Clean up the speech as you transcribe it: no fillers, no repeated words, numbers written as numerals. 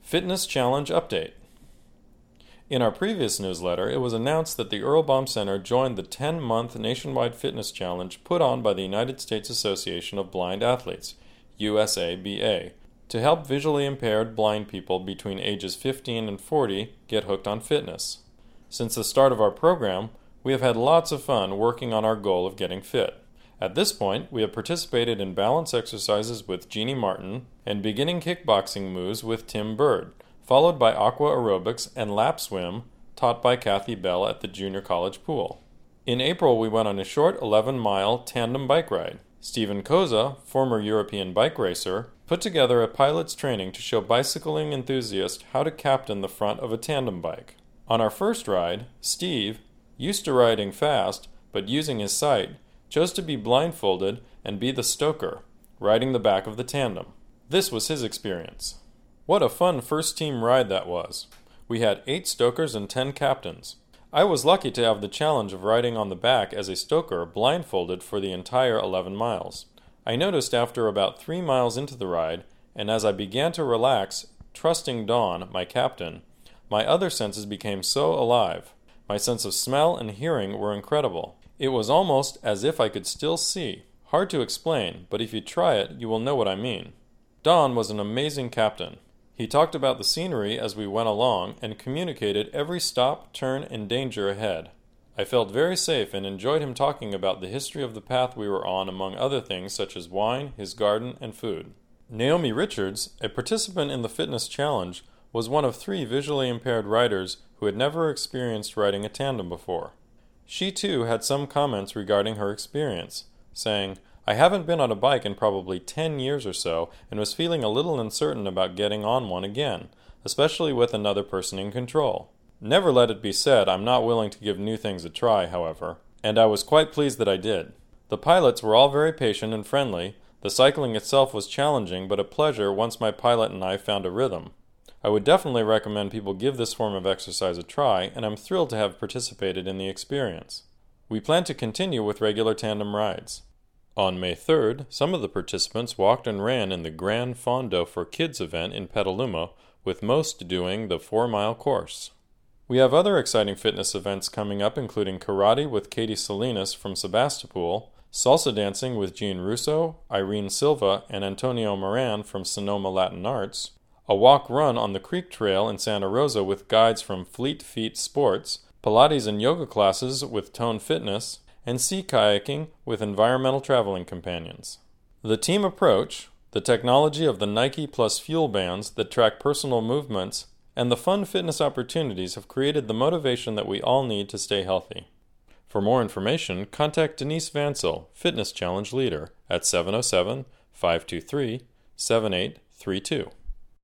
Fitness Challenge Update. In our previous newsletter, it was announced that the Earl Baum Center joined the 10-month nationwide fitness challenge put on by the United States Association of Blind Athletes, USABA, to help visually impaired blind people between ages 15 and 40 get hooked on fitness. Since the start of our program, we have had lots of fun working on our goal of getting fit. At this point, we have participated in balance exercises with Jeannie Martin and beginning kickboxing moves with Tim Bird, followed by aqua aerobics and lap swim taught by Kathy Bell at the junior college pool. In April, we went on a short 11-mile tandem bike ride. Stephen Koza, former European bike racer, put together a pilot's training to show bicycling enthusiasts how to captain the front of a tandem bike. On our first ride, Steve, used to riding fast but using his sight, chose to be blindfolded and be the stoker, riding the back of the tandem. This was his experience. What a fun first-team ride that was. We had 8 stokers and 10 captains. I was lucky to have the challenge of riding on the back as a stoker blindfolded for the entire 11 miles. I noticed after about 3 miles into the ride, and as I began to relax, trusting Dawn, my captain, my other senses became so alive. My sense of smell and hearing were incredible. It was almost as if I could still see. Hard to explain, but if you try it, you will know what I mean. Don was an amazing captain. He talked about the scenery as we went along and communicated every stop, turn, and danger ahead. I felt very safe and enjoyed him talking about the history of the path we were on, among other things such as wine, his garden, and food. Naomi Richards, a participant in the fitness challenge, was one of 3 visually impaired riders who had never experienced riding a tandem before. She too had some comments regarding her experience, saying, "I haven't been on a bike in probably 10 years or so and was feeling a little uncertain about getting on one again, especially with another person in control. Never let it be said I'm not willing to give new things a try, however, and I was quite pleased that I did. The pilots were all very patient and friendly. The cycling itself was challenging but a pleasure once my pilot and I found a rhythm. I would definitely recommend people give this form of exercise a try, and I'm thrilled to have participated in the experience." We plan to continue with regular tandem rides. On May 3rd, some of the participants walked and ran in the Gran Fondo for Kids event in Petaluma, with most doing the 4-mile course. We have other exciting fitness events coming up, including karate with Katie Salinas from Sebastopol, salsa dancing with Jean Russo, Irene Silva, and Antonio Moran from Sonoma Latin Arts, a walk-run on the Creek Trail in Santa Rosa with guides from Fleet Feet Sports, Pilates and yoga classes with Tone Fitness, and sea kayaking with Environmental Traveling Companions. The team approach, the technology of the Nike Plus Fuel bands that track personal movements, and the fun fitness opportunities have created the motivation that we all need to stay healthy. For more information, contact Denise Vansel, Fitness Challenge Leader, at 707-523-7832.